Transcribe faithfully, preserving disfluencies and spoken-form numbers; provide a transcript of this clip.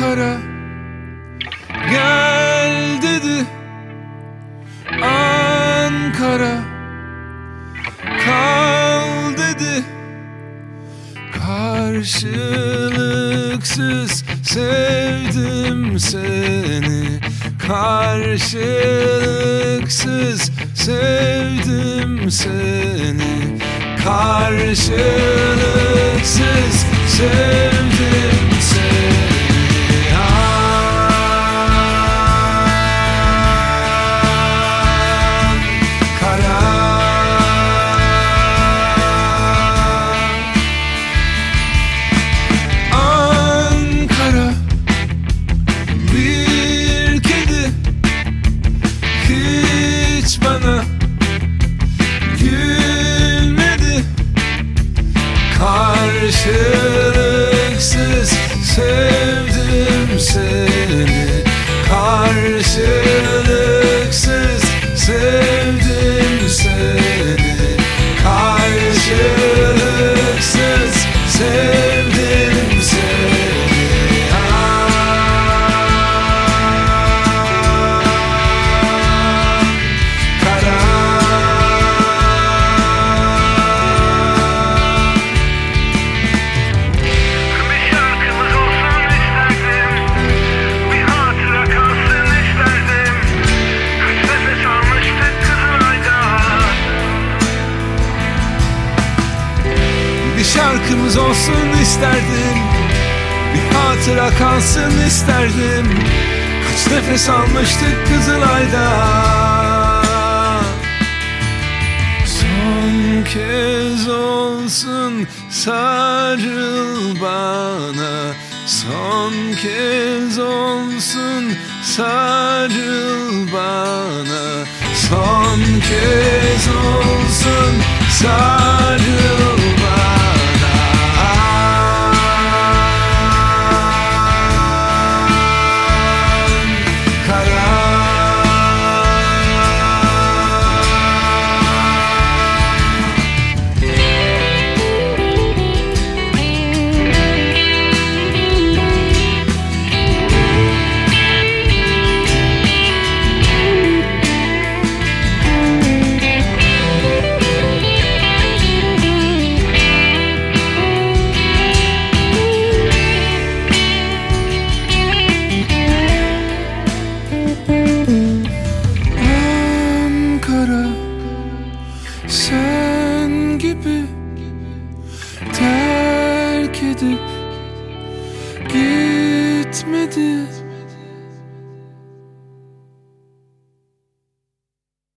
Ankara gel dedi, Ankara kal dedi. Karşılıksız sevdim seni, karşılıksız sevdim seni, karşılıksız sevdim seni. Bana gülmedi, karşılıksız sevdim seni, karşılıksız sevdim seni, karşılıksız sevdim seni. Bir şarkımız olsun isterdim, bir hatıra kalsın isterdim. Kaç nefes almıştık Kızılay'da. Son kez olsun sarıl bana, son kez olsun sarıl bana, son kez olsun sarıl bana. Sen gibi terk edip gitmedi.